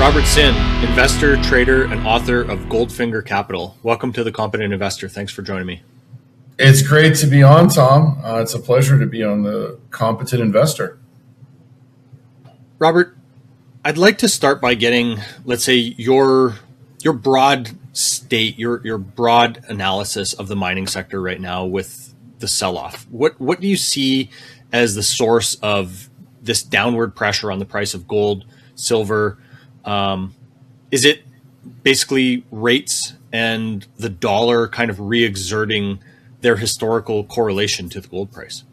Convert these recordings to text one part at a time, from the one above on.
Robert Sin, investor, trader, and author of Goldfinger Capital. Welcome to The Competent Investor. Thanks for joining me. It's great to be on, Tom. It's a pleasure to be on The Competent Investor. Robert, I'd like to start by getting, let's say, your broad state, your broad analysis of the mining sector right now with the sell-off. What do you see as the source of this downward pressure on the price of gold, silver? Is it basically rates and the dollar kind of re-exerting their historical correlation to the gold price?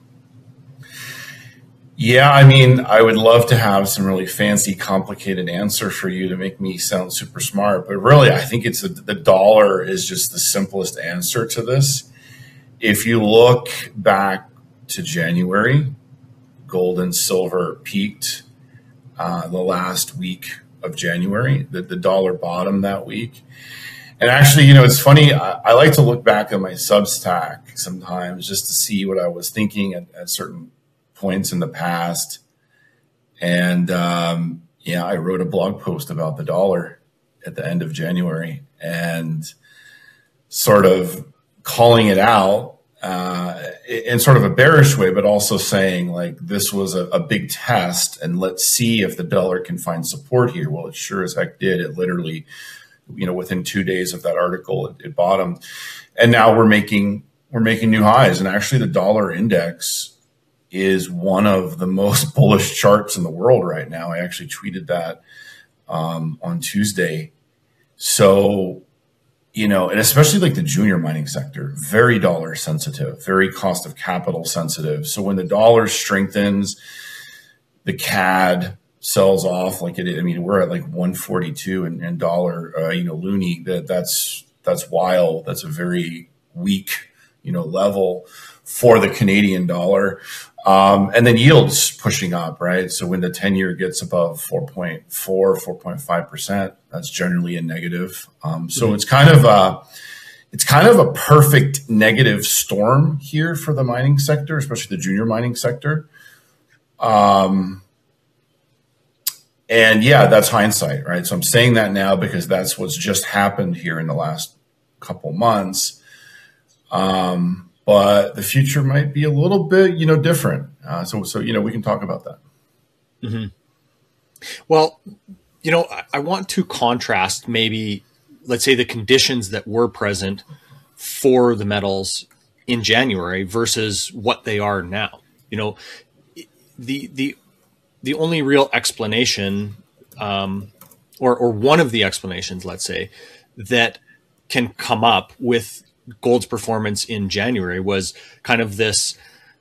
Yeah, I mean, I would love to have some really fancy, complicated answer for you to make me sound super smart. But really, I think it's the dollar is just the simplest answer to this. If you look back to January, gold and silver peaked the last week of January. The dollar bottomed that week. And actually, it's funny. I like to look back at my Substack sometimes just to see what I was thinking at certain points in the past. And I wrote a blog post about the dollar at the end of January and sort of calling it out in sort of a bearish way, but also saying like this was a big test and let's see if the dollar can find support here. Well, it sure as heck did. It literally, within 2 days of that article, it bottomed. And now we're making new highs. And actually the dollar index is one of the most bullish charts in the world right now. I actually tweeted that on Tuesday. So, and especially like the junior mining sector, very dollar sensitive, very cost of capital sensitive. So when the dollar strengthens, the CAD sells off like it. I mean, we're at like 142 and dollar, loonie. That's wild. That's a very weak, level for the Canadian dollar. And then yields pushing up, right? So when the 10-year gets above 4.5%, that's generally a negative. So it's kind of a perfect negative storm here for the mining sector, especially the junior mining sector. And yeah, that's hindsight, right? So I'm saying that now because that's what's just happened here in the last couple months. But the future might be a little bit, different. So we can talk about that. Mm-hmm. Well, I want to contrast maybe, let's say, the conditions that were present for the metals in January versus what they are now. The only real explanation, or one of the explanations, let's say, that can come up with gold's performance in January was kind of this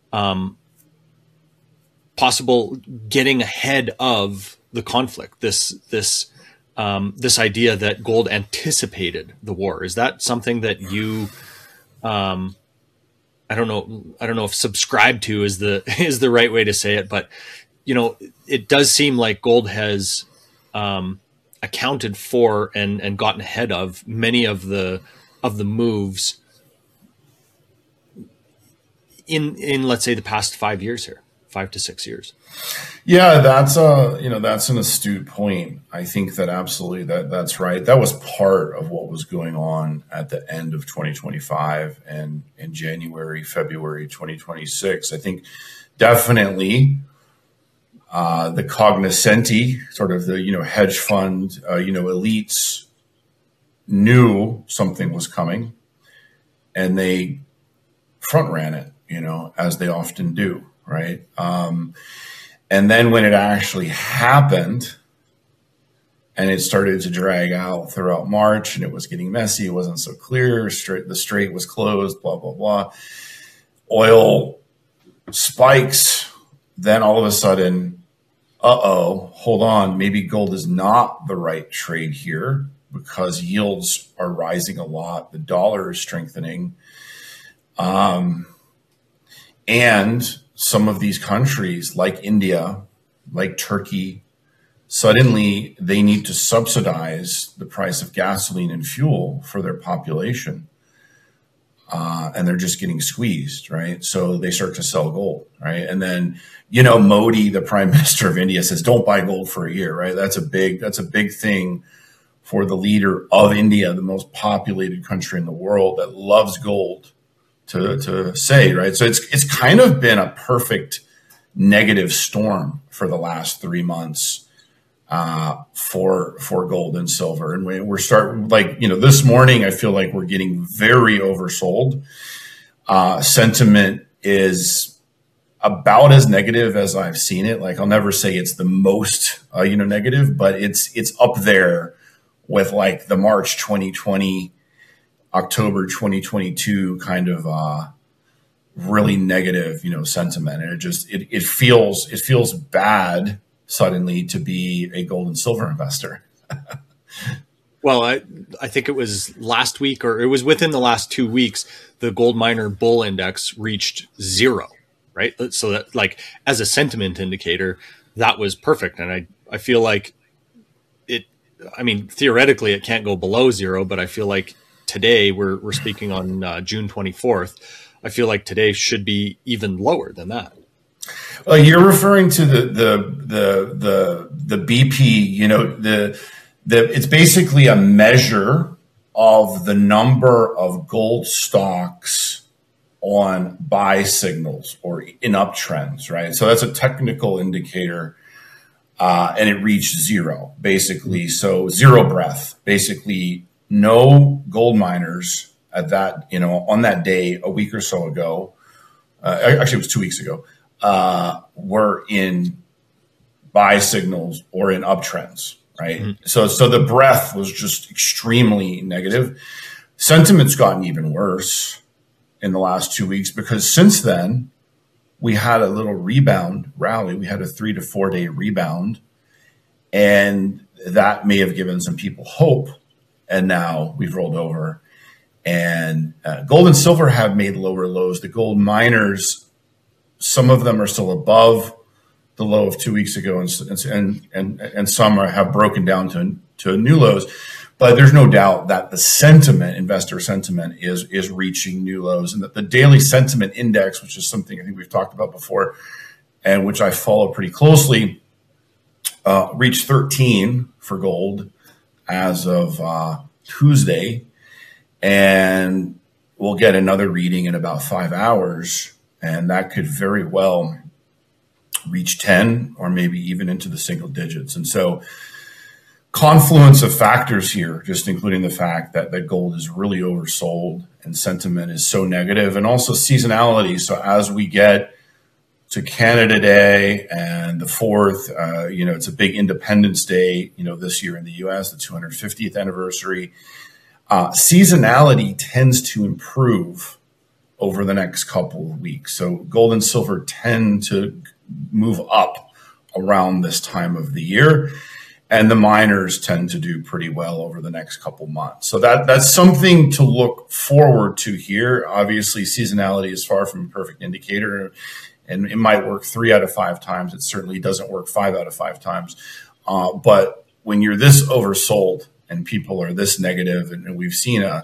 possible getting ahead of the conflict. This idea that gold anticipated the war. Is that something that you, I don't know if subscribe to is the right way to say it, but it does seem like gold has accounted for and gotten ahead of many of the moves in let's say the past 5 years here, 5 to 6 years. Yeah, that's an astute point. I think that absolutely that's right. That was part of what was going on at the end of 2025 and in January, February 2026. I think definitely the cognoscenti, sort of the hedge fund elites knew something was coming, and they front ran it, as they often do, right? And then when it actually happened, and it started to drag out throughout March, and it was getting messy, it wasn't so clear. The strait was closed, blah blah blah. Oil spikes. Then all of a sudden, hold on, maybe gold is not the right trade here because yields are rising a lot. The dollar is strengthening. And some of these countries like India, like Turkey, suddenly they need to subsidize the price of gasoline and fuel for their population. and they're just getting squeezed, right? So they start to sell gold, right? And then, Modi, the Prime Minister of India, says, don't buy gold for a year, right? That's a big thing for the leader of India, the most populated country in the world that loves gold, to say, right? So it's kind of been a perfect negative storm for the last 3 months for gold and silver. And we're starting, this morning, I feel like we're getting very oversold. Sentiment is about as negative as I've seen it. Like, I'll never say it's the most, negative, but it's up there with like the March 2020, October 2022 kind of really negative, sentiment. And it feels bad suddenly to be a gold and silver investor. Well, I think it was last week, or it was within the last 2 weeks, the gold miner bull index reached 0, right? So that, like, as a sentiment indicator, that was perfect. And I feel like theoretically it can't go below 0, but I feel like today we're speaking on June 24th. I feel like today should be even lower than that. Well, you're referring to the BP, it's basically a measure of the number of gold stocks on buy signals or in uptrends, right? So that's a technical indicator, and it reached 0, basically. So zero breath, basically no gold miners at that, on that day, a week or so ago, actually it was 2 weeks ago, were in buy signals or in uptrends, right? Mm-hmm. So the breadth was just extremely negative. Sentiment's gotten even worse in the last 2 weeks, because since then we had a little rally. We had a 3 to 4 day rebound, and that may have given some people hope. And now we've rolled over, and gold and silver have made lower lows. The gold miners, some of them are still above the low of 2 weeks ago, and some have broken down to new lows. But there's no doubt that the investor sentiment is reaching new lows, and that the daily sentiment index, which is something I think we've talked about before, and which I follow pretty closely, reached 13 for gold as of Tuesday, and we'll get another reading in about 5 hours. And that could very well reach 10 or maybe even into the single digits. And so confluence of factors here, just including the fact that gold is really oversold and sentiment is so negative, and also seasonality. So as we get to Canada Day and the 4th, it's a big Independence Day, this year in the US, the 250th anniversary. Seasonality tends to improve over the next couple of weeks. So gold and silver tend to move up around this time of the year, and the miners tend to do pretty well over the next couple months. So that's something to look forward to here. Obviously, seasonality is far from a perfect indicator, and it might work 3 out of 5 times. It certainly doesn't work 5 out of 5 times. But when you're this oversold and people are this negative, and we've seen a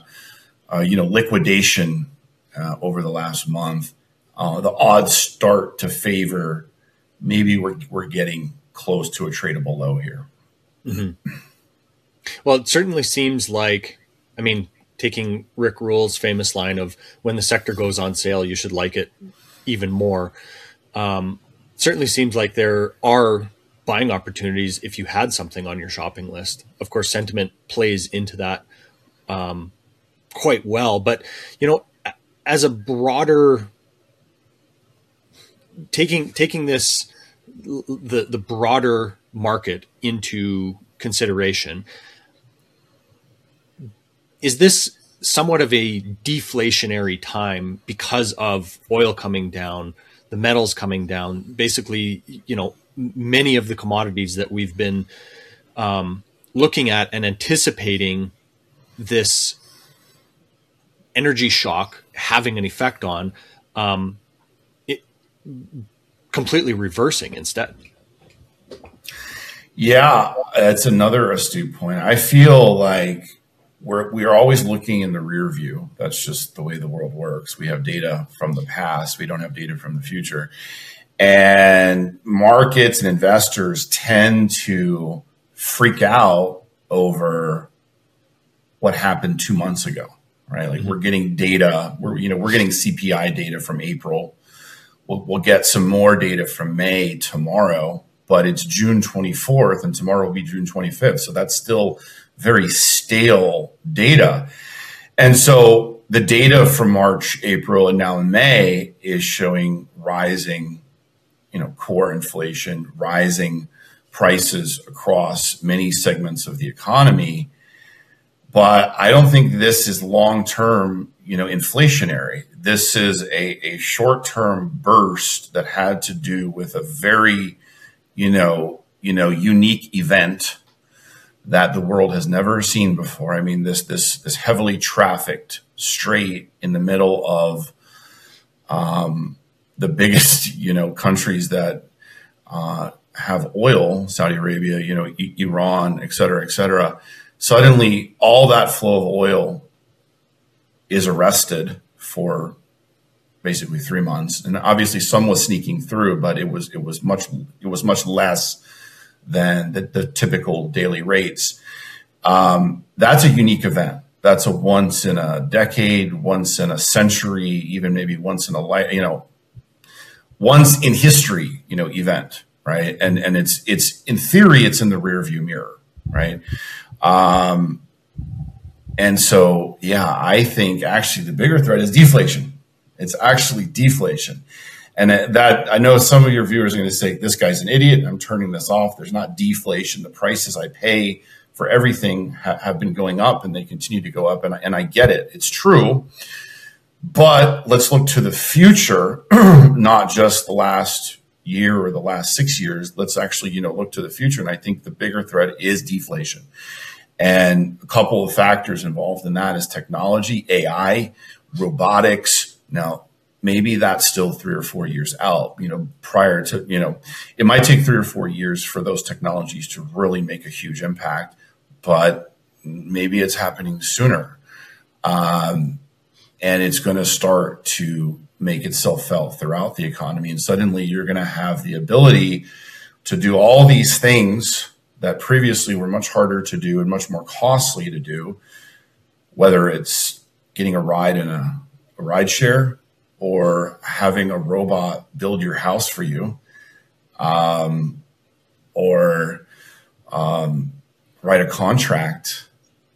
liquidation over the last month, the odds start to favor maybe we're getting close to a tradable low here. Mm-hmm. Well, it certainly seems like, taking Rick Rule's famous line of, when the sector goes on sale, you should like it even more. Certainly seems like there are buying opportunities if you had something on your shopping list. Of course, sentiment plays into that quite well. But, as a broader, taking this, the broader market into consideration, is this somewhat of a deflationary time because of oil coming down, the metals coming down, basically, many of the commodities that we've been looking at and anticipating this energy shock having an effect on, it completely reversing instead? Yeah, that's another astute point. I feel like we are always looking in the rear view. That's just the way the world works. We have data from the past. We don't have data from the future. And markets and investors tend to freak out over what happened 2 months ago, right? Like we're getting data, we're getting CPI data from April. We'll get some more data from May tomorrow, but it's June 24th and tomorrow will be June 25th. So that's still very stale data. And so the data from March, April, and now in May is showing rising, core inflation, rising prices across many segments of the economy. But I don't think this is long-term, inflationary. This is a short-term burst that had to do with a very, unique event that the world has never seen before. I mean, this heavily trafficked strait in the middle of the biggest, countries that have oil, Saudi Arabia, Iran, et cetera. Suddenly, all that flow of oil is arrested for basically 3 months, and obviously some was sneaking through, but it was much less than the typical daily rates. That's a unique event. That's a once in a decade, once in a century, even maybe once in a once in history, event, right? And it's in theory, it's in the rear view mirror, right? And so, I think actually the bigger threat is deflation. It's actually deflation. And that I know some of your viewers are going to say, this guy's an idiot. I'm turning this off. There's not deflation. The prices I pay for everything have been going up and they continue to go up. And I get it. It's true. But let's look to the future, not just the last year or the last 6 years. Let's actually, look to the future. And I think the bigger threat is deflation. And a couple of factors involved in that is technology, AI, robotics. Now, maybe that's still 3 or 4 years out, prior to, it might take 3 or 4 years for those technologies to really make a huge impact, but maybe it's happening sooner. And it's going to start to make itself felt throughout the economy. And suddenly you're going to have the ability to do all these things that previously were much harder to do and much more costly to do, whether it's getting a ride in a ride share or having a robot build your house for you, or write a contract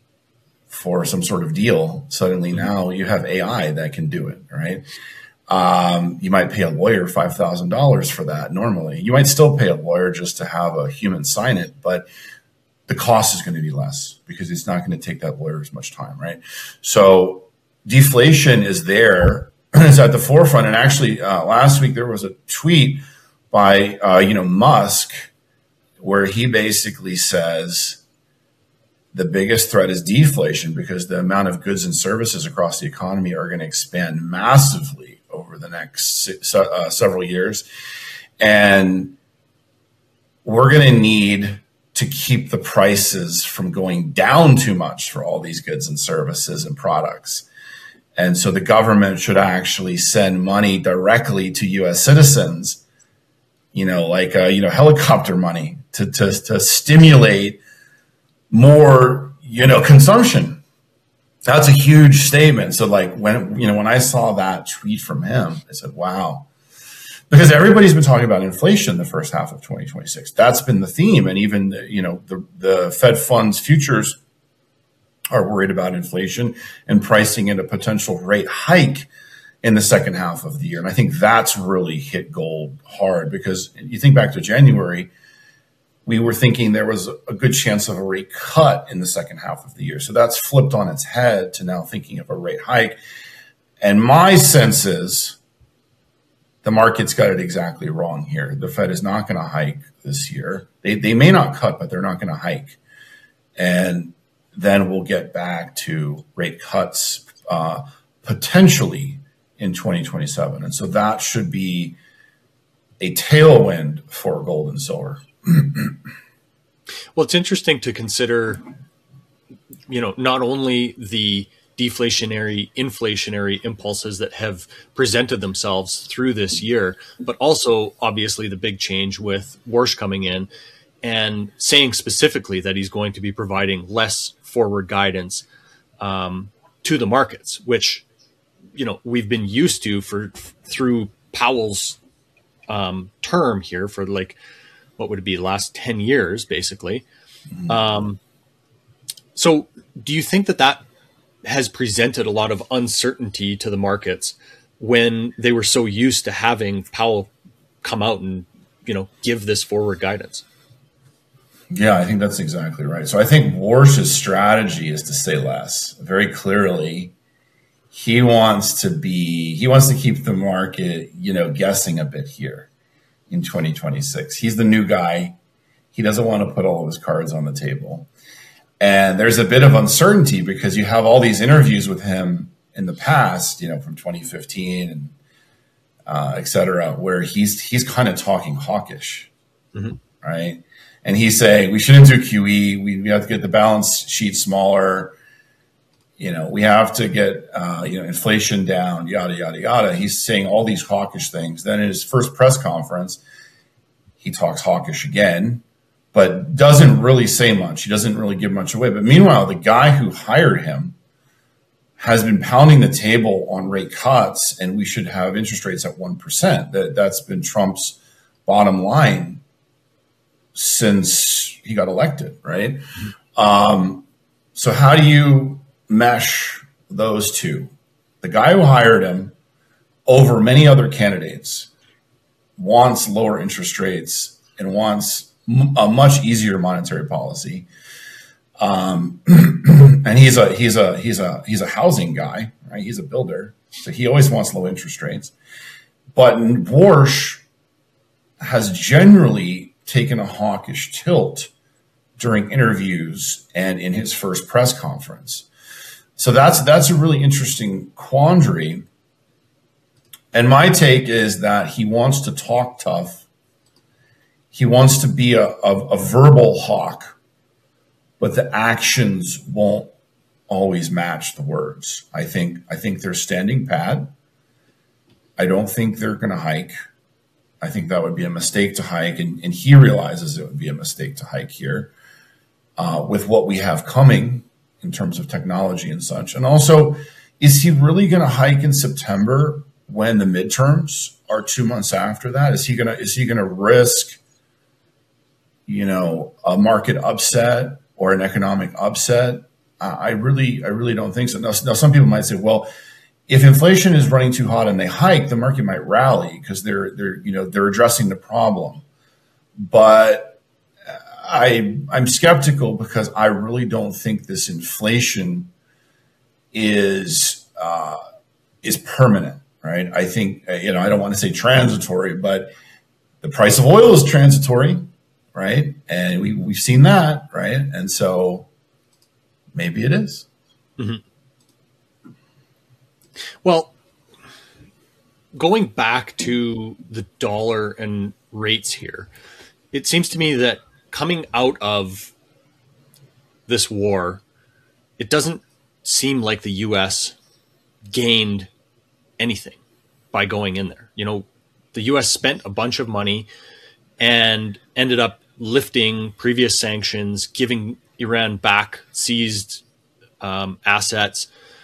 for some sort of deal. Suddenly now you have AI that can do it, right? You might pay a lawyer $5,000 for that normally. You might still pay a lawyer just to have a human sign it, but the cost is going to be less because it's not going to take that lawyer as much time, right? So deflation is there. It's at the forefront. And actually, last week there was a tweet by Musk where he basically says the biggest threat is deflation because the amount of goods and services across the economy are going to expand massively over the next several years. And we're going to need to keep the prices from going down too much for all these goods and services and products. And so the government should actually send money directly to U.S. citizens, like helicopter money to stimulate more, consumption. That's a huge statement. So like when I saw that tweet from him, I said, wow, because everybody's been talking about inflation the first half of 2026. That's been the theme. And even, the Fed funds futures are worried about inflation and pricing in a potential rate hike in the second half of the year. And I think that's really hit gold hard because you think back to January, we were thinking there was a good chance of a rate cut in the second half of the year. So that's flipped on its head to now thinking of a rate hike. And my sense is the market's got it exactly wrong here. The Fed is not going to hike this year. They may not cut, but they're not going to hike. And then we'll get back to rate cuts potentially in 2027. And so that should be a tailwind for gold and silver. Well, it's interesting to consider not only the deflationary, inflationary impulses that have presented themselves through this year, but also obviously the big change with Warsh coming in and saying specifically that he's going to be providing less forward guidance to the markets, which we've been used to through Powell's term here for like what would it be, the last 10 years basically. So do you think that has presented a lot of uncertainty to the markets when they were so used to having Powell come out and give this forward guidance? Yeah, I think that's exactly right. So I think Warsh's strategy is to say less. Very clearly, he wants to keep the market, guessing a bit here in 2026. He's the new guy. He doesn't want to put all of his cards on the table. And there's a bit of uncertainty because you have all these interviews with him in the past, from 2015 and et cetera, where he's kind of talking hawkish, right? And he's saying we shouldn't do QE. We have to get the balance sheet smaller. We have to get inflation down. Yada yada yada. He's saying all these hawkish things. Then in his first press conference, he talks hawkish again, but doesn't really say much. He doesn't really give much away. But meanwhile, the guy who hired him has been pounding the table on rate cuts, and we should have interest rates at 1%. That's been Trump's bottom line since he got elected, right? So how do you mesh those two? The guy who hired him over many other candidates wants lower interest rates and wants a much easier monetary policy. And he's a housing guy, right? He's a builder. So he always wants low interest rates. But Warsh has generally taken a hawkish tilt during interviews and in his first press conference. So that's a really interesting quandary. And my take is that he wants to talk tough. He wants to be a verbal hawk, but the actions won't always match the words. I think they're standing pat. I don't think they're going to hike. I think that would be a mistake to hike, and he realizes it would be a mistake to hike here with what we have coming in terms of technology and such. And also, is he really going to hike in September when the midterms are 2 months after that? Is he going to risk, a market upset or an economic upset? I really don't think so. Now, some people might say, well, if inflation is running too hot and they hike, the market might rally because they're addressing the problem. But I'm skeptical because I really don't think this inflation is permanent, right? I think I don't want to say transitory, but the price of oil is transitory, right? And we've seen that, right? And so maybe it is. Mm-hmm. Well, going back to the dollar and rates here, it seems to me that coming out of this war, it doesn't seem like the U.S. gained anything by going in there. The U.S. spent a bunch of money and ended up lifting previous sanctions, giving Iran back seized assets,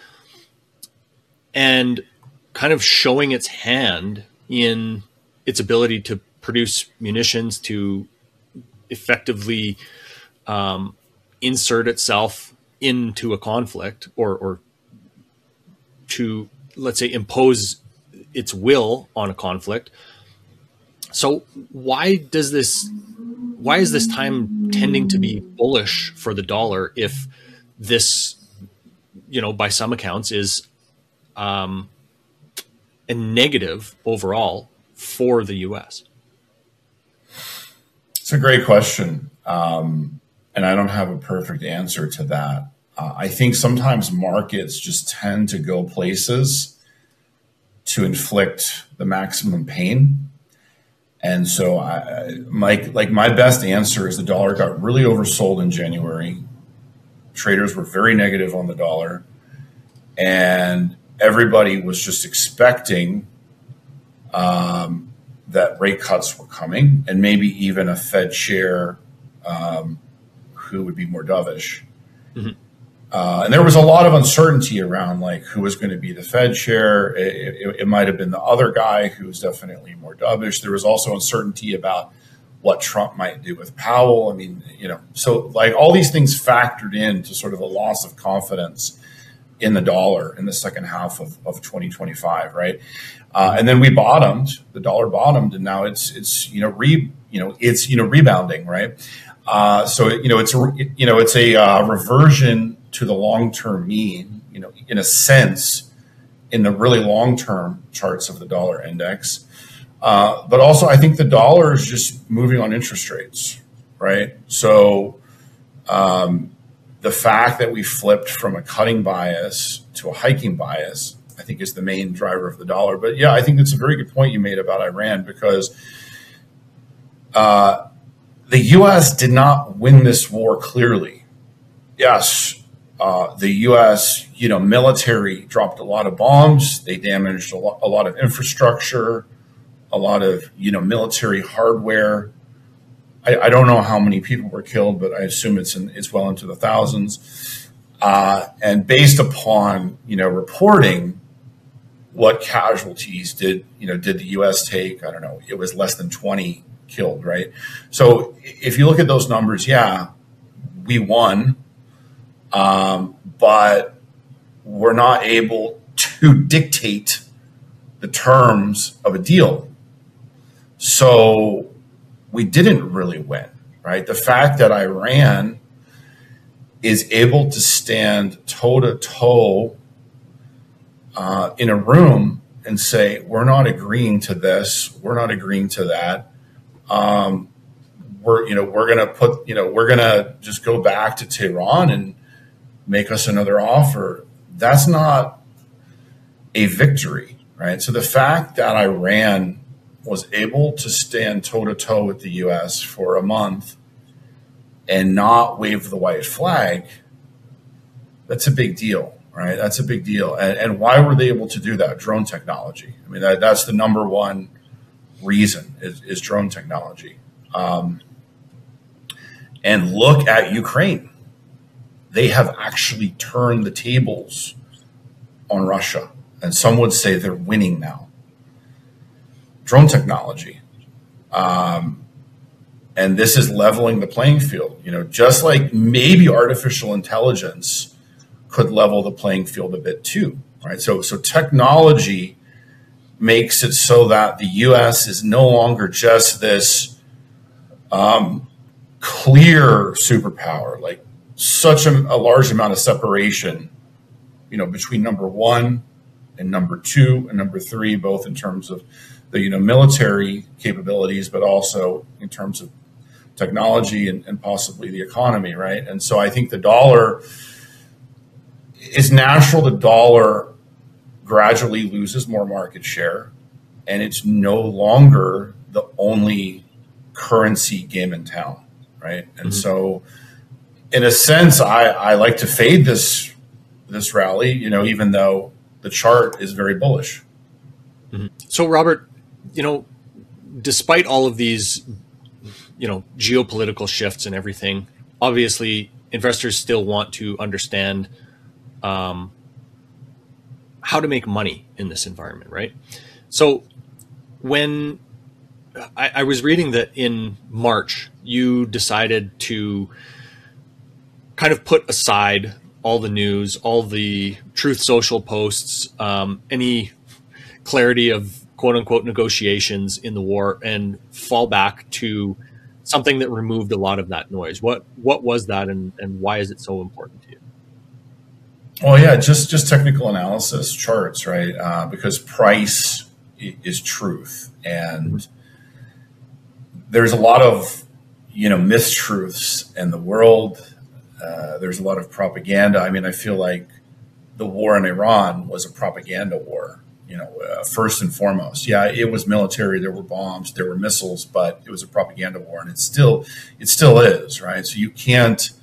and kind of showing its hand in its ability to produce munitions to effectively insert itself into a conflict or to, let's say, impose its will on a conflict. So why is this time tending to be bullish for the dollar if this, by some accounts is a negative overall for the U.S.? It's a great question. And I don't have a perfect answer to that. I think sometimes markets just tend to go places to inflict the maximum pain. And so my best answer is the dollar got really oversold in January Traders were very negative on the dollar, and everybody was just expecting that rate cuts were coming, and maybe even a Fed chair who would be more dovish. Mm-hmm. And there was a lot of uncertainty around like who was going to be the Fed chair. It might have been the other guy who was definitely more dovish. There was also uncertainty about what Trump might do with Powell. I mean, so like all these things factored into sort of a loss of confidence in the dollar in the second half of 2025, right? And then the dollar bottomed, and now it's rebounding, right? So it's a reversion to the long-term mean, in a sense, in the really long-term charts of the dollar index. But also, I think the dollar is just moving on interest rates, right? So the fact that we flipped from a cutting bias to a hiking bias, I think, is the main driver of the dollar. But yeah, I think that's a very good point you made about Iran, because the U.S. did not win this war clearly. Yes, the U.S. military dropped a lot of bombs. They damaged a lot of infrastructure, a lot of military hardware. I don't know how many people were killed, but I assume it's well into the thousands. And based upon reporting, what casualties did the U.S. take? I don't know. It was less than 20 killed, right? So if you look at those numbers, yeah, we won, but we're not able to dictate the terms of a deal. So we didn't really win, right? The fact that Iran is able to stand toe to toe in a room and say, we're not agreeing to this, we're not agreeing to that. We're gonna just go back to Tehran and make us another offer. That's not a victory, right? So the fact that Iran was able to stand toe to toe with the U.S. for a month and not wave the white flag, that's a big deal, right? That's a big deal. And why were they able to do that? Drone technology. I mean, that's the number one reason is drone technology. And look at Ukraine. They have actually turned the tables on Russia. And some would say they're winning now. Drone technology. And this is leveling the playing field, just like maybe artificial intelligence could level the playing field a bit too, right? So technology makes it so that the U.S. is no longer just this clear superpower, like such a large amount of separation, between number one and number two and number three, both in terms of the military capabilities, but also in terms of technology and possibly the economy, right? And so I think the dollar is natural. The dollar gradually loses more market share, and it's no longer the only currency game in town, right? And so, in a sense, I like to fade this rally, even though the chart is very bullish. Mm-hmm. So, Robert, despite all of these, geopolitical shifts and everything, obviously investors still want to understand how to make money in this environment, right? So when I was reading that in March, you decided to kind of put aside all the news, all the Truth Social posts, any clarity of quote unquote negotiations in the war, and fall back to something that removed a lot of that noise. What was that, and why is it so important to you? Well, yeah, just technical analysis, charts, right? Because price is truth, and there's a lot of mistruths in the world. There's a lot of propaganda. I mean, I feel like the war in Iran was a propaganda war. First and foremost, yeah, it was military. There were bombs, there were missiles, but it was a propaganda war, and it still is, right? So you can't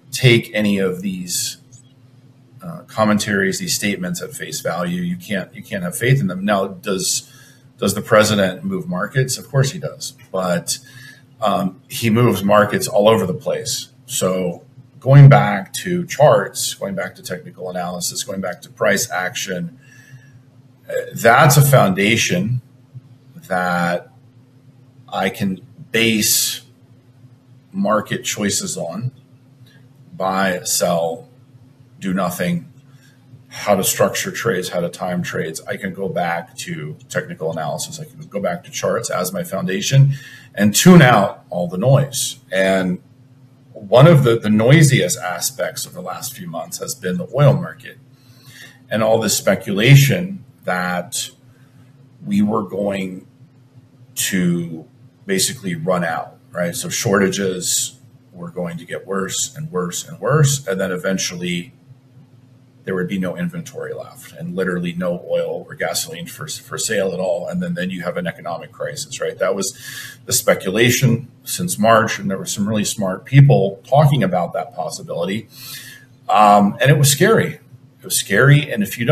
take any of these commentaries, these statements at face value. You can't have faith in them. Now, does the president move markets? Of course he does, but he moves markets all over the place. So going back to charts, going back to technical analysis, going back to price action, that's a foundation that I can base market choices on: buy, sell, do nothing, how to structure trades, how to time trades. I can go back to technical analysis. I can go back to charts as my foundation and tune out all the noise. And one of the noisiest aspects of the last few months has been the oil market and all this speculation that we were going to basically run out, right? So shortages were going to get worse and worse and worse. And then eventually there would be no inventory left and literally no oil or gasoline for sale at all. And then you have an economic crisis, right? That was the speculation since March. And there were some really smart people talking about that possibility. And it was scary. It was scary. And if you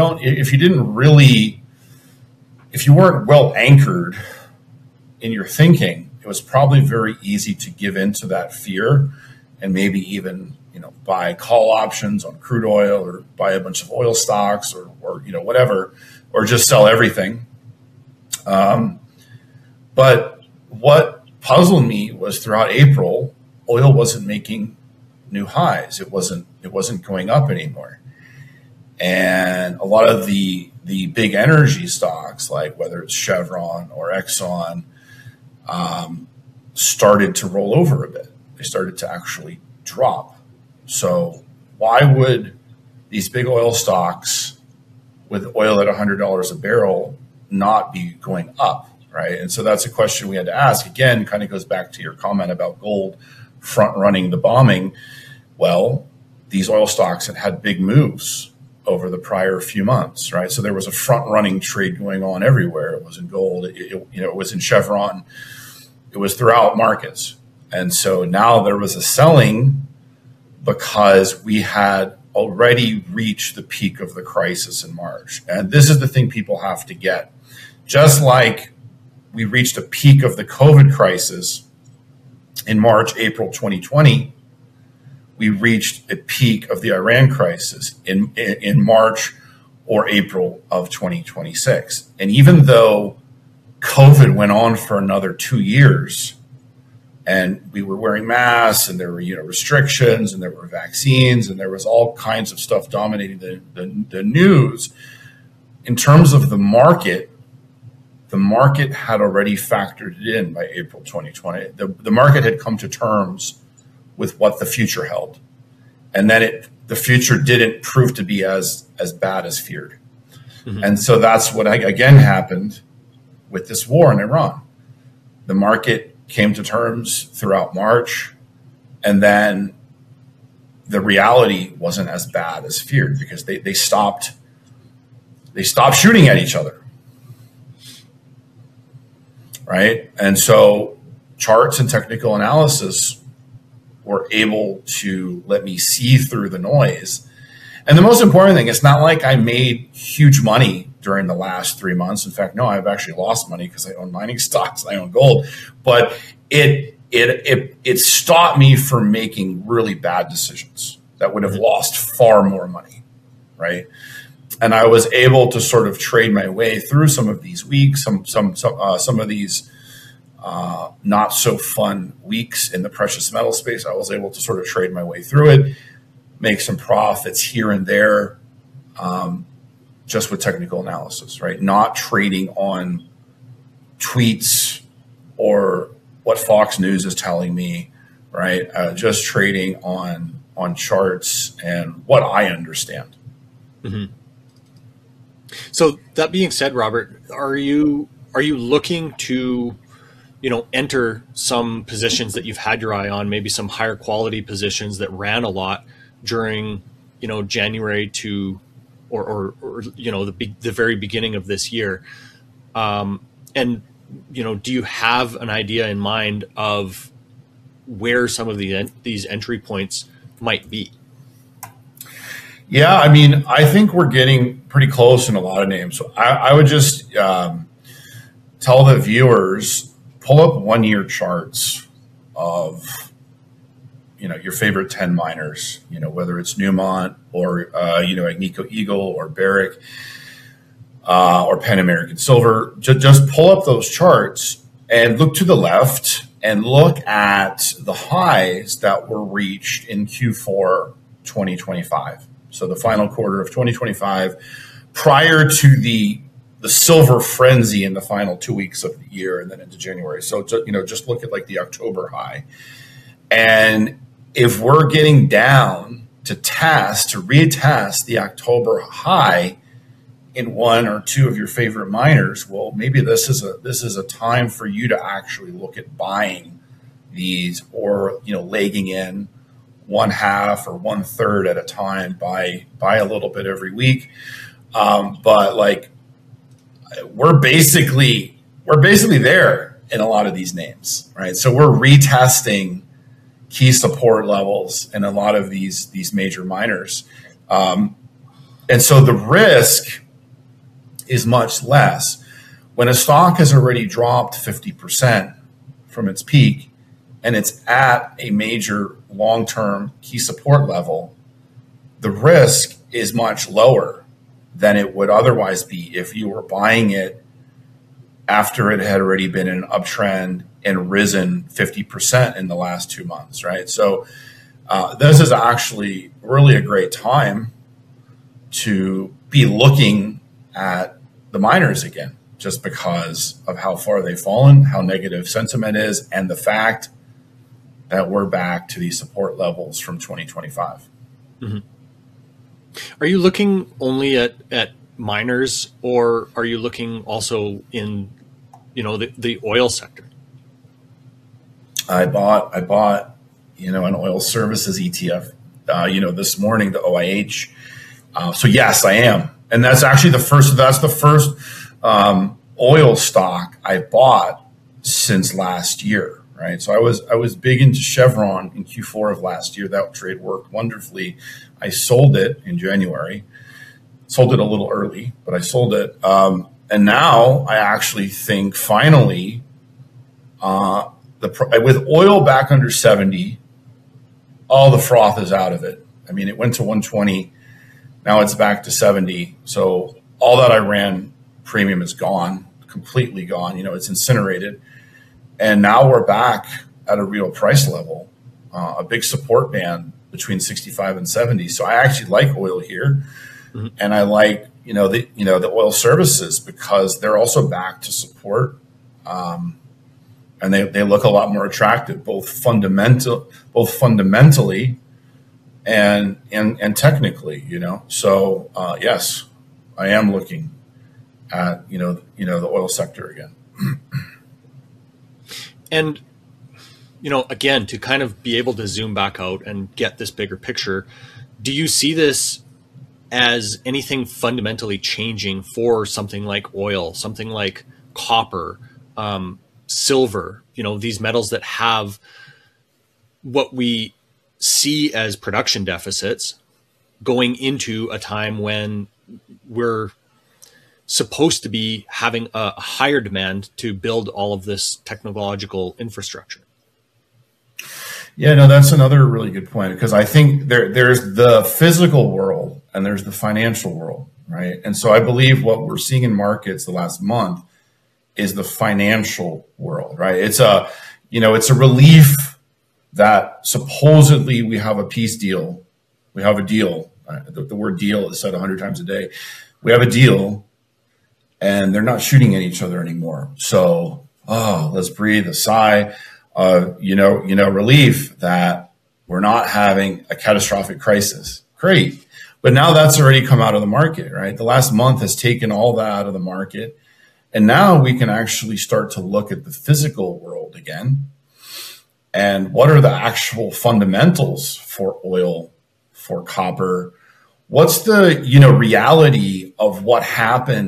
weren't well anchored in your thinking, it was probably very easy to give into that fear and maybe even buy call options on crude oil or buy a bunch of oil stocks or whatever, or just sell everything. But what puzzled me was throughout April, oil wasn't making new highs. It wasn't going up anymore. And a lot of the big energy stocks, like whether it's Chevron or Exxon, started to roll over a bit. They started to actually drop. So why would these big oil stocks with oil at $100 a barrel not be going up, right? And so that's a question we had to ask. Again, kind of goes back to your comment about gold front running the bombing. Well, these oil stocks had big moves over the prior few months, right? So there was a front running trade going on everywhere. It was in gold, it was in Chevron, it was throughout markets. And so now there was a selling because we had already reached the peak of the crisis in March. And this is the thing people have to get. Just like we reached a peak of the COVID crisis in March, April 2020, we reached a peak of the Iran crisis in March or April of 2026. And even though COVID went on for another 2 years, and we were wearing masks, and there were restrictions, and there were vaccines, and there was all kinds of stuff dominating the news. In terms of the market had already factored it in by April 2020. The market had come to terms with what the future held, and then the future didn't prove to be as bad as feared. Mm-hmm. And so that's what again happened with this war in Iran. The market came to terms throughout March, and then the reality wasn't as bad as feared because they stopped shooting at each other, right? And so charts and technical analysis were able to let me see through the noise. And the most important thing, it's not like I made huge money during the last 3 months. In fact, no, I've actually lost money because I own mining stocks, I own gold. But it stopped me from making really bad decisions that would have lost far more money, right? And I was able to sort of trade my way through some of these weeks, some of these not so fun weeks in the precious metal space. I was able to sort of trade my way through it, make some profits here and there, just with technical analysis, right? Not trading on tweets or what Fox News is telling me, right? Just trading on charts and what I understand. Mm-hmm. So that being said, Robert, are you looking to, enter some positions that you've had your eye on, maybe some higher quality positions that ran a lot during, January to, or the very beginning of this year, and do you have an idea in mind of where some of these entry points might be? Yeah, I mean, I think we're getting pretty close in a lot of names. So I would just tell the viewers, pull up 1 year charts of, your favorite 10 miners, whether it's Newmont or, Agnico Eagle or Barrick or Pan American Silver. Just pull up those charts and look to the left and look at the highs that were reached in Q4 2025. So the final quarter of 2025, prior to the silver frenzy in the final 2 weeks of the year and then into January. So, just look at like the October high. And if we're getting down to retest the October high in one or two of your favorite miners, well, maybe this is a time for you to actually look at buying these, or legging in 1/2 or 1/3 at a time, buy a little bit every week. But like we're basically there in a lot of these names, right? So we're retesting key support levels in a lot of these major miners. And so the risk is much less. When a stock has already dropped 50% from its peak and it's at a major long-term key support level, the risk is much lower than it would otherwise be if you were buying it after it had already been in an uptrend and risen 50% in the last 2 months, right? So this is actually really a great time to be looking at the miners again, just because of how far they've fallen, how negative sentiment is, and the fact that we're back to these support levels from 2025. Mm-hmm. Are you looking only at miners, or are you looking also in, the oil sector? I bought, an oil services ETF, this morning, the OIH. So yes, I am. And that's actually the first oil stock I bought since last year, right? So I was big into Chevron in Q4 of last year. That trade worked wonderfully. I sold it in January. Sold it a little early, but I sold it. And now I actually think finally, with oil back under 70, all the froth is out of it. I mean, it went to 120. Now it's back to 70. So all that I ran premium is gone, completely gone. It's incinerated. And now we're back at a real price level, a big support band between 65 and 70. So I actually like oil here. Mm-hmm. And I like, the oil services, because they're also back to support. And they look a lot more attractive, both fundamentally and technically, So yes, I am looking at the oil sector again. And again, to kind of be able to zoom back out and get this bigger picture, do you see this as anything fundamentally changing for something like oil, something like copper, silver, these metals that have what we see as production deficits going into a time when we're supposed to be having a higher demand to build all of this technological infrastructure? Yeah, no, that's another really good point, because I think there's the physical world and there's the financial world, right? And so I believe what we're seeing in markets the last month is the financial world, right? It's a relief that supposedly we have a peace deal. We have a deal. The word deal is said 100 times a day. We have a deal, and they're not shooting at each other anymore. So, let's breathe a sigh of, relief that we're not having a catastrophic crisis. Great. But now that's already come out of the market, right? The last month has taken all that out of the market. And now we can actually start to look at the physical world again. And what are the actual fundamentals for oil, for copper? What's the, reality of what happened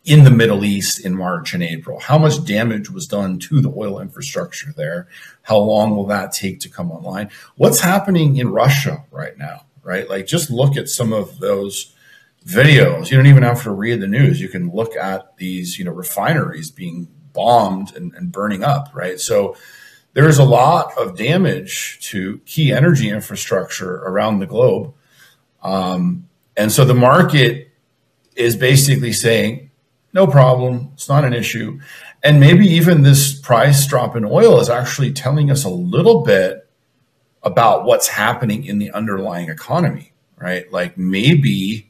in the Middle East in March and April? How much damage was done to the oil infrastructure there? How long will that take to come online? What's happening in Russia right now, right? Like, just look at some of those videos. You don't even have to read the news. You can look at these, refineries being bombed and burning up, right? So there's a lot of damage to key energy infrastructure around the globe. And so the market is basically saying, no problem, it's not an issue. And maybe even this price drop in oil is actually telling us a little bit about what's happening in the underlying economy, right? Like, maybe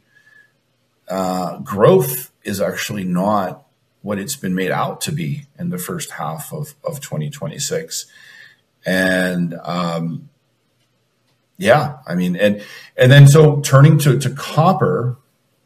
growth is actually not what it's been made out to be in the first half of 2026. And yeah, I mean, and then so turning to copper,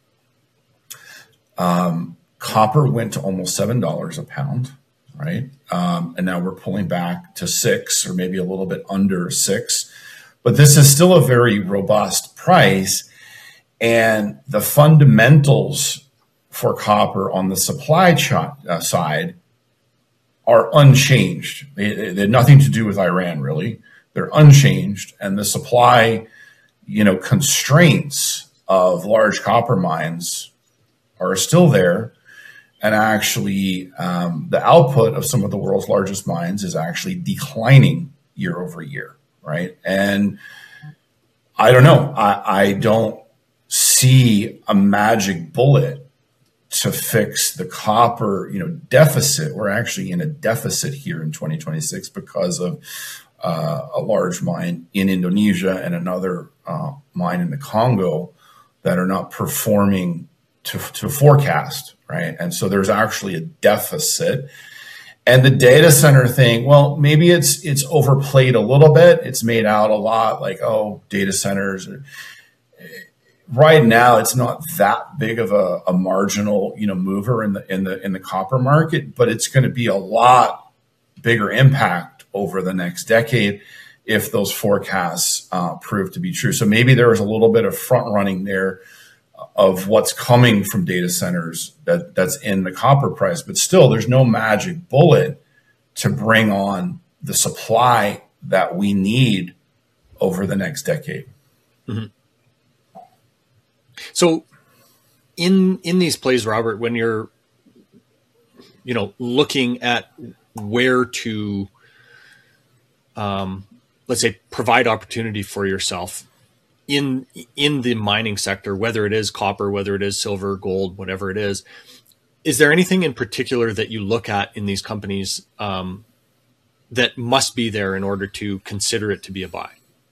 copper went to almost $7 a pound, right? And now we're pulling back to $6 or maybe a little bit under $6. But this is still a very robust price. And the fundamentals for copper on the supply side are unchanged. They had nothing to do with Iran, really. They're unchanged. And the supply, constraints of large copper mines are still there. And actually, the output of some of the world's largest mines is actually declining year over year, right? And I don't know. I don't see a magic bullet to fix the copper, deficit. We're actually in a deficit here in 2026 because of a large mine in Indonesia and another mine in the Congo that are not performing to forecast, right? And so there's actually a deficit. And the data center thing, well, maybe it's overplayed a little bit. It's made out a lot like, oh, data centers. Right now, it's not that big of a marginal, mover in the copper market, but it's going to be a lot bigger impact over the next decade if those forecasts prove to be true. So maybe there was a little bit of front running there of what's coming from data centers that's in the copper price, but still, there's no magic bullet to bring on the supply that we need over the next decade. Mm-hmm. So in these plays, Robert, when you're, looking at where to, let's say, provide opportunity for yourself in the mining sector, whether it is copper, whether it is silver, gold, whatever it is there anything in particular that you look at in these companies that must be there in order to consider it to be a buy?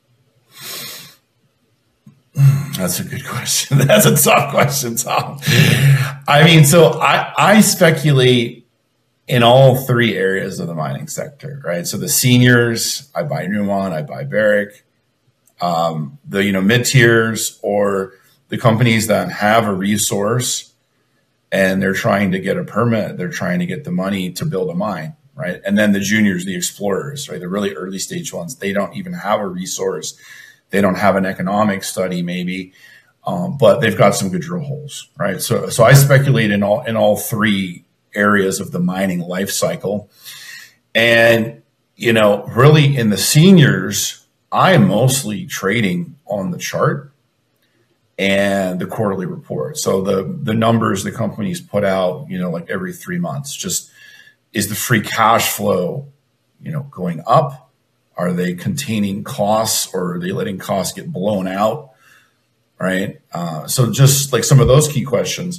That's a good question. That's a tough question, Tom. I mean, so I speculate in all three areas of the mining sector, right? So the seniors, I buy Newmont, I buy Barrick. The mid tiers or the companies that have a resource and they're trying to get a permit, they're trying to get the money to build a mine, right? And then the juniors, the explorers, right? The really early stage ones, they don't even have a resource. They don't have an economic study, maybe, but they've got some good drill holes, right? So I speculate in all three areas of the mining life cycle, and really in the seniors, I am mostly trading on the chart and the quarterly report. So the numbers the companies put out, like every 3 months, just is the free cash flow, going up? Are they containing costs or are they letting costs get blown out? Right. So just like some of those key questions.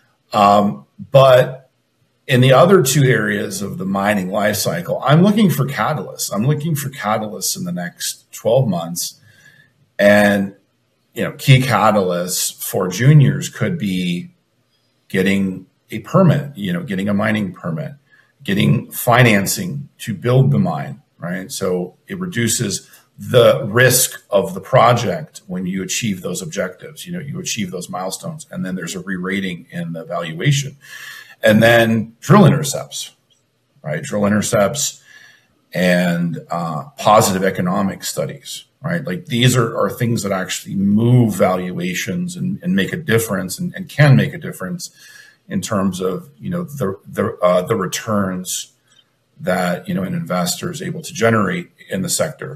But in the other two areas of the mining life cycle, I'm looking for catalysts. I'm looking for catalysts in the next 12 months. And, key catalysts for juniors could be getting a permit, getting a mining permit, getting financing to build the mine. Right. So it reduces the risk of the project when you achieve those objectives, you achieve those milestones, and then there's a re-rating in the valuation. And then drill intercepts, right? Drill intercepts and positive economic studies, right? Like these are things that actually move valuations and make a difference and can make a difference in terms of, the returns that, an investor is able to generate in the sector.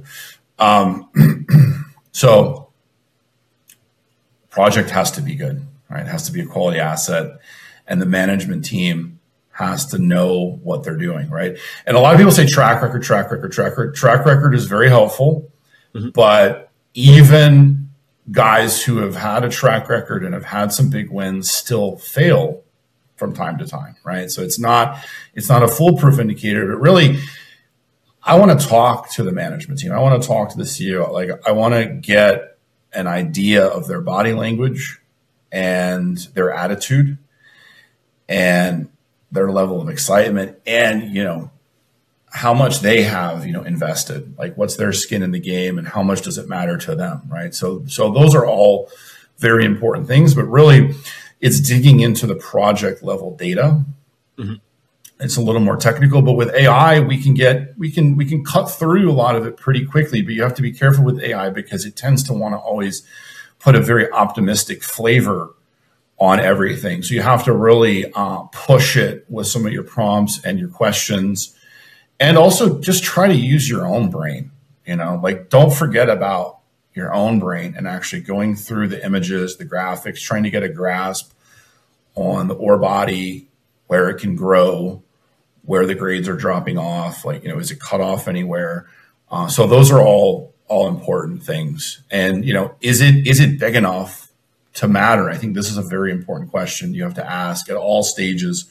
So project has to be good, right? It has to be a quality asset, and the management team has to know what they're doing, right? And a lot of people say track record. Track record is very helpful, but even guys who have had a track record and have had some big wins still fail from time to time, right? So it's not a foolproof indicator, but really, I want to talk to the management team. I want to talk to the CEO. Like, I want to get an idea of their body language and their attitude and their level of excitement, and, how much they have, invested, like what's their skin in the game and how much does it matter to them, right? So those are all very important things, but really it's digging into the project level data. Mm-hmm. It's a little more technical, but with AI, we can cut through a lot of it pretty quickly, but you have to be careful with AI because it tends to want to always put a very optimistic flavor on everything. So you have to really push it with some of your prompts and your questions. And also just try to use your own brain, like don't forget about your own brain and actually going through the images, the graphics, trying to get a grasp on the ore body, where it can grow, where the grades are dropping off, like, is it cut off anywhere? So those are all important things. And, is it big enough to matter? I think this is a very important question you have to ask at all stages.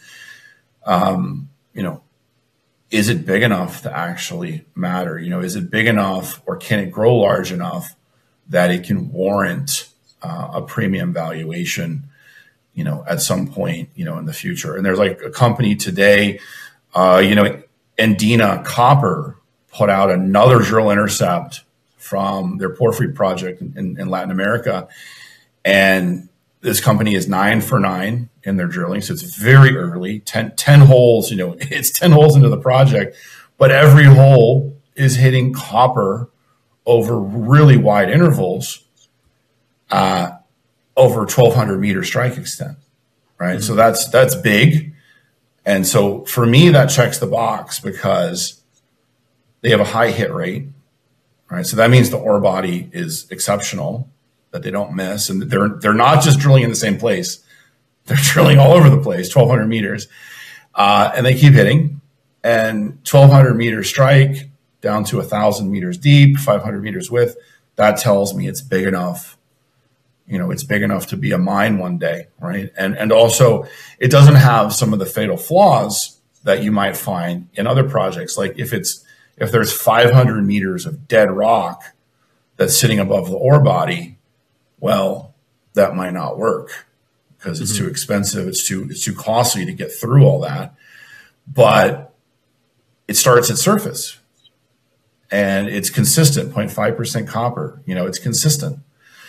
Is it big enough to actually matter? Is it big enough, or can it grow large enough that it can warrant a premium valuation, at some point, in the future? And there's like a company today, Andina Copper put out another drill intercept from their porphyry project in Latin America. And this company is 9 for 9 in their drilling. So it's very early, 10 holes, it's 10 holes into the project, but every hole is hitting copper over really wide intervals, over 1,200 meter strike extent, right? Mm-hmm. So that's big. And so for me, that checks the box because they have a high hit rate, right? So that means the ore body is exceptional, that they don't miss, and they're not just drilling in the same place. They're drilling all over the place, 1,200 meters, and they keep hitting. And 1,200 meter strike down to 1,000 meters deep, 500 meters width. That tells me it's big enough. It's big enough to be a mine one day, right? And also, it doesn't have some of the fatal flaws that you might find in other projects. Like if there's 500 meters of dead rock that's sitting above the ore body, well, that might not work because it's too expensive. It's too costly to get through all that. But it starts at surface and it's consistent, 0.5% copper. It's consistent.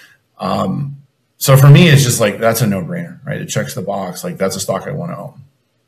So for me, it's just like, that's a no brainer, right? It checks the box. Like that's a stock I want to own.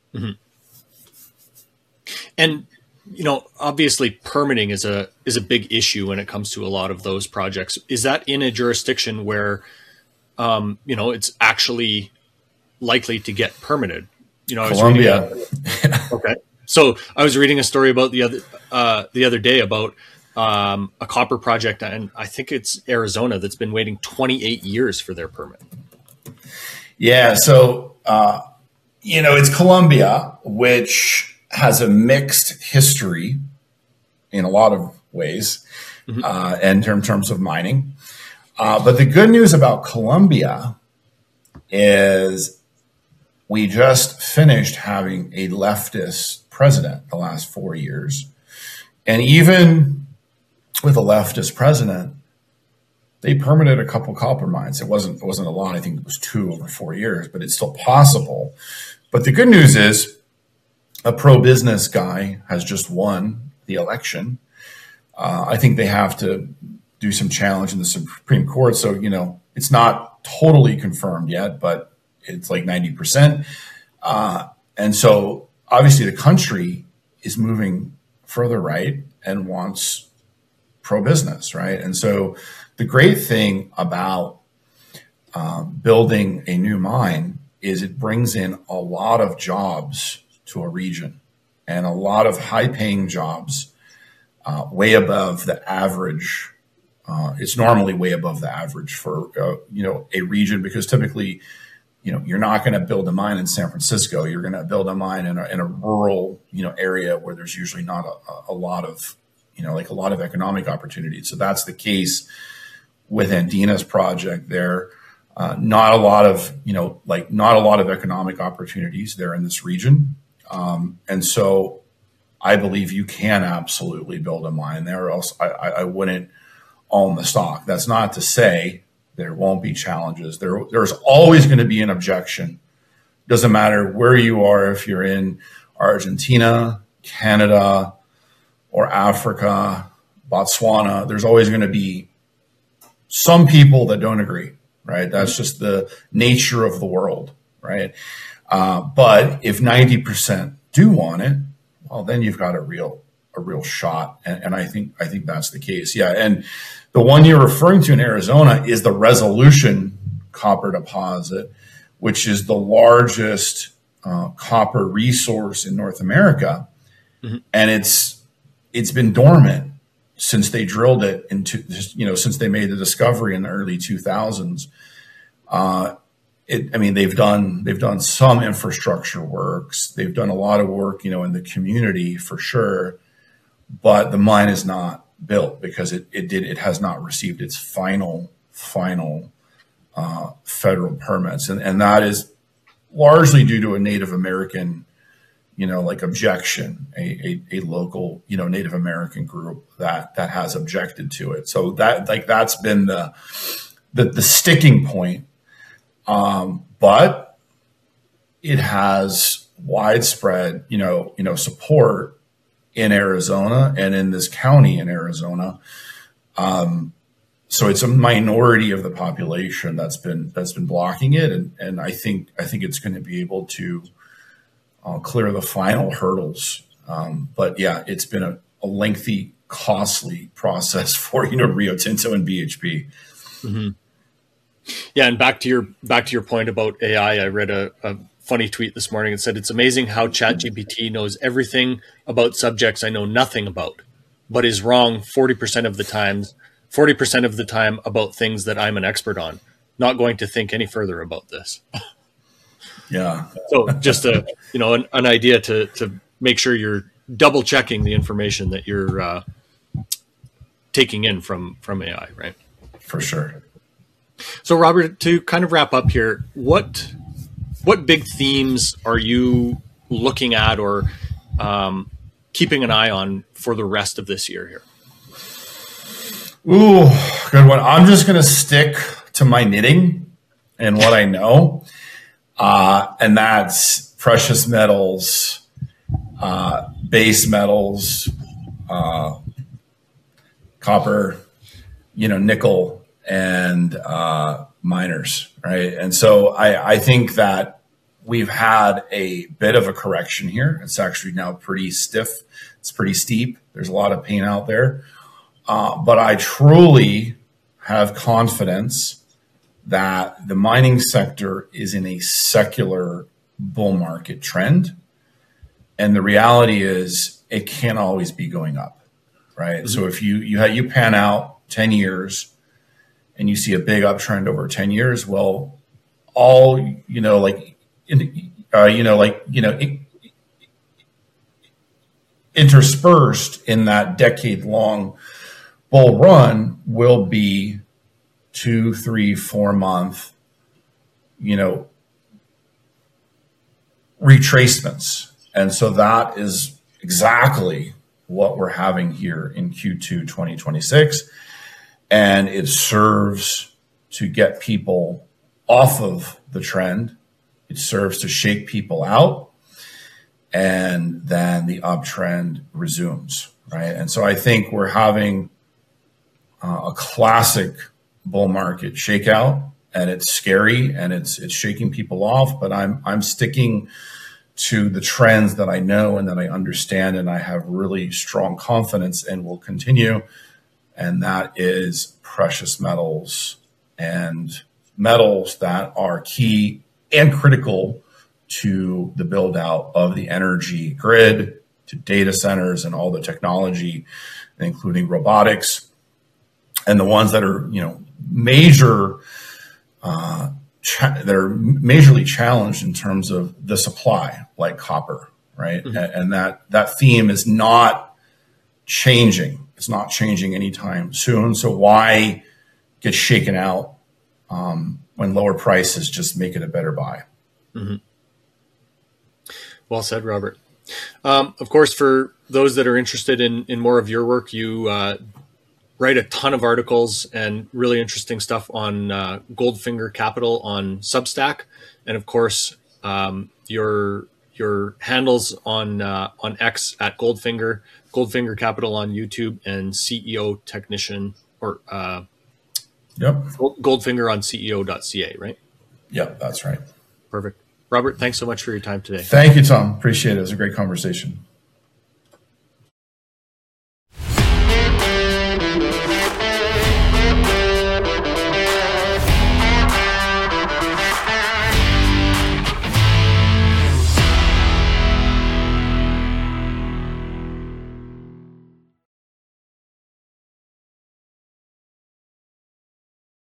Mm-hmm. And, obviously permitting is a big issue when it comes to a lot of those projects. Is that in a jurisdiction where, it's actually likely to get permitted? Colombia. Okay. So I was reading a story about the other day about a copper project, and I think it's Arizona, that's been waiting 28 years for their permit. Yeah. So, it's Colombia, which has a mixed history in a lot of ways, and in terms of mining. But the good news about Colombia is we just finished having a leftist president the last 4 years. And even with a leftist president, they permitted a couple copper mines. It wasn't a lot. I think it was 2 over 4 years, but it's still possible. But the good news is a pro-business guy has just won the election. I think they have to do some challenge in the Supreme Court. So, it's not totally confirmed yet, but it's like 90%. And so obviously the country is moving further right and wants pro-business, right? And so the great thing about building a new mine is it brings in a lot of jobs to a region and a lot of high paying jobs, way above the average. It's normally way above the average for, a region, because typically, you're not going to build a mine in San Francisco. You're going to build a mine in a rural, area where there's usually not a lot of, a lot of economic opportunities. So that's the case with Andina's project there. Not a lot of, not a lot of economic opportunities there in this region. And so I believe you can absolutely build a mine there, or else I wouldn't own the stock. That's not to say there won't be challenges. There's always going to be an objection. Doesn't matter where you are, if you're in Argentina, Canada, or Africa, Botswana, there's always going to be some people that don't agree, right? That's just the nature of the world, right? But if 90% do want it, well, then you've got a real shot. And I think that's the case. Yeah. And the one you're referring to in Arizona is the Resolution copper deposit, which is the largest copper resource in North America. Mm-hmm. And it's been dormant since they drilled it since they made the discovery in the early 2000s. They've done some infrastructure works. They've done a lot of work, in the community for sure, but the mine is not built because it has not received its final federal permits, and that is largely due to a Native American, objection, a local, Native American group that has objected to it. So that's been the sticking point. But it has widespread, support in Arizona and in this county in Arizona. So it's a minority of the population that's been blocking it, and I think it's going to be able to clear the final hurdles. But yeah, it's been a lengthy, costly process for Rio Tinto and BHP. Mm-hmm. Yeah, and back to your point about AI, I read a funny tweet this morning. It said, "It's amazing how ChatGPT knows everything about subjects I know nothing about, but is wrong 40% of the time about things that I'm an expert on. Not going to think any further about this." Yeah. So just an idea to make sure you're double checking the information that you're taking in from AI, right? For sure. So, Robert, to kind of wrap up here, what big themes are you looking at or keeping an eye on for the rest of this year here? Ooh, good one. I'm just going to stick to my knitting and what I know, and that's precious metals, base metals, copper, nickel, and miners, right? And so I think that we've had a bit of a correction here. It's actually now pretty stiff. It's pretty steep. There's a lot of pain out there. But I truly have confidence that the mining sector is in a secular bull market trend. And the reality is it can't always be going up, right? Mm-hmm. So if you pan out 10 years and you see a big uptrend over 10 years, well, all, interspersed in that decade-long bull run will be 2, 3, 4 month, retracements. And so that is exactly what we're having here in Q2 2026. And it serves to get people off of the trend. It serves to shake people out. And then the uptrend resumes, right? And so I think we're having a classic bull market shakeout, and it's scary and it's shaking people off. But I'm sticking to the trends that I know and that I understand, and I have really strong confidence and will continue. And that is precious metals and metals that are key and critical to the build out of the energy grid, to data centers and all the technology, including robotics, and the ones that are, major, that are majorly challenged in terms of the supply, like copper, right? Mm-hmm. And that theme is not changing. It's not changing anytime soon. So why get shaken out when lower prices just make it a better buy? Mm-hmm. Well said, Robert. Of course, for those that are interested in more of your work, you write a ton of articles and really interesting stuff on Goldfinger Capital on Substack, and of course your handles on X at Goldfinger Capital on YouTube, and CEO Technician or Goldfinger on CEO.ca, right? Yep, that's right. Perfect. Robert, thanks so much for your time today. Thank you, Tom. Appreciate it. It was a great conversation.